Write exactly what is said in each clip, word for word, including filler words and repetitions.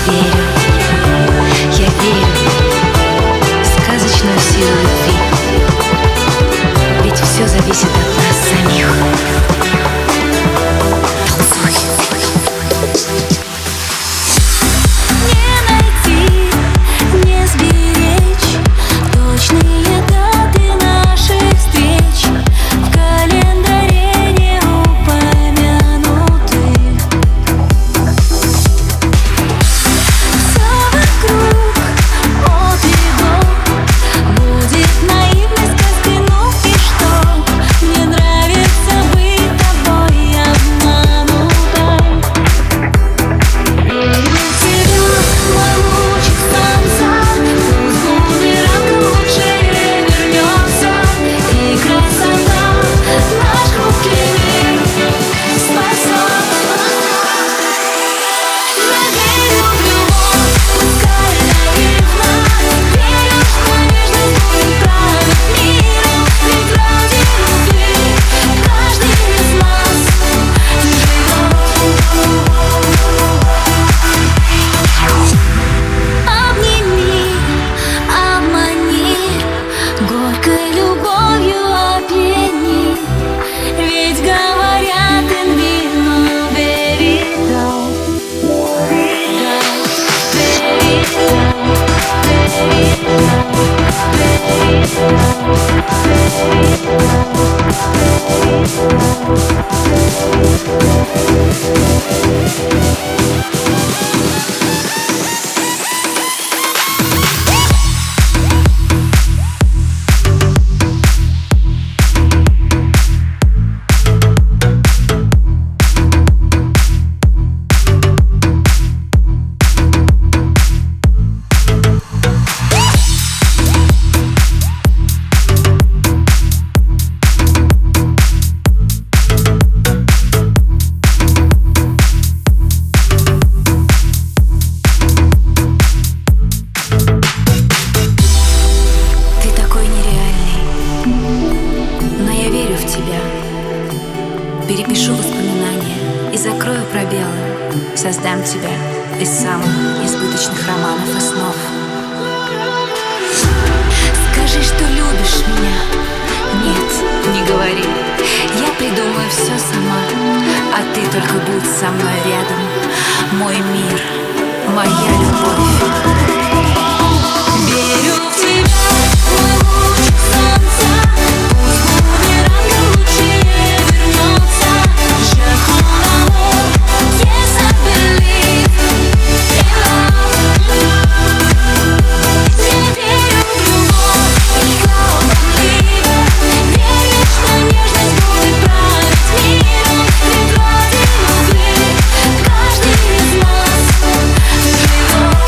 верю, я верю в сказочную силу любви. Ведь все зависит от нас самих. Танцуй. Не найти, не сберечь точные даты наших встреч, в календаре не упомянуты. Все вокруг от и до будет наивной сказкой, ну и что? Мне нравится быть тобой обманутой. Верю в тебя, мой лучик солнца, пусть бумерангом лучше вернется, и красота наш хрупкий мир спасет. Я верю в любовь, пускай наивно, верю, что нежность будет править миром, ведь ради любви каждый из нас живет. Обними, обмани, горькой любовью опьяни, ведь говорят in vino veritas, ты такой нереальный, но я верю в тебя. Перепишу воспоминания и закрою пробелы, создам тебя из самых несбыточных романов и снов. Скажи, что любишь меня. Нет, не говори. Я придумаю все сама, а ты только будь со мной рядом. Мой мир, моя любовь. Верю в тебя, мой лучик солнца, пусть бумерангом лучше вернется. Je crois en l'amour, yes I believe in love. Я верю в любовь, и хлопотливо, верю, что нежность будет править миром, ведь ради любви каждый из нас живет.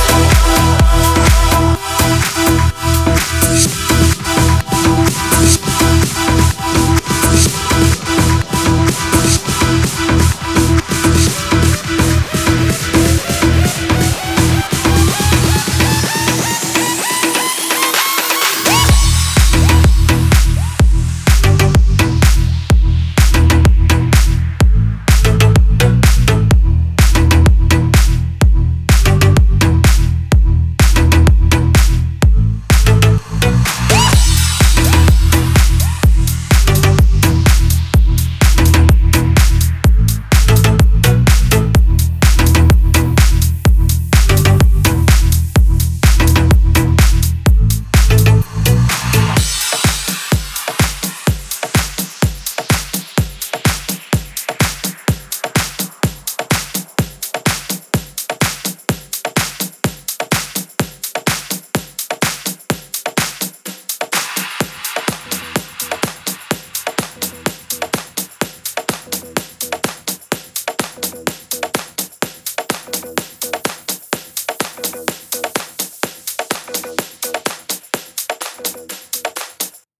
Thank you.